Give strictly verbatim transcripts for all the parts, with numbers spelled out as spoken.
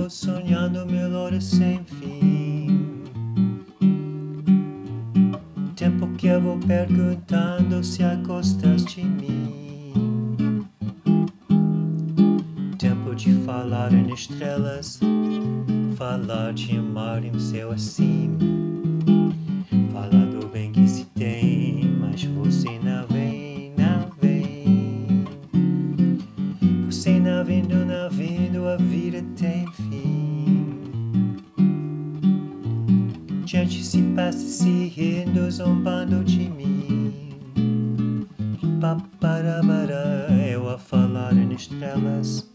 tempo sonhando melhores sem fim. Tempo que eu vou perguntando se gostaste de mim. Tempo de falar em estrelas, falar de amar em céu assim. Falar do bem que se tem, mas você não vem, não vem. Você não vindo, não vindo, a vida tem fim. Gente se passa se rindo, zombando de mim. Paparabara, eu a falar em estrelas.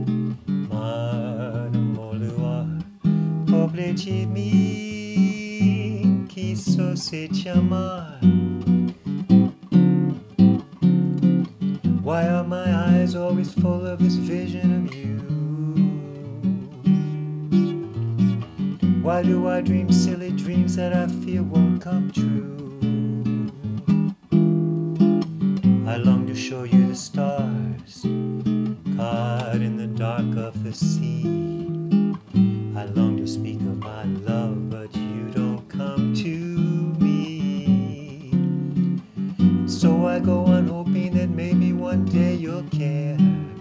Mar, amor, luar, pobre de mim, que só sei te amar. Why are my eyes always full of this vision of you? Why do I dream silly dreams that I fear won't come true? I long to show you the stars, caught in the dark of the sea. I long to speak of my love, but you don't come to me. So I go on hoping that maybe one day you'll care.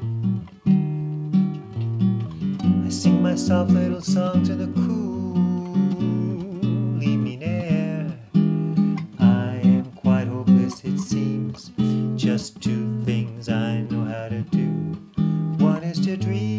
I sing myself little songs in the cool evening air. I am quite hopeless it seems, just two things I know how to do. One is to dream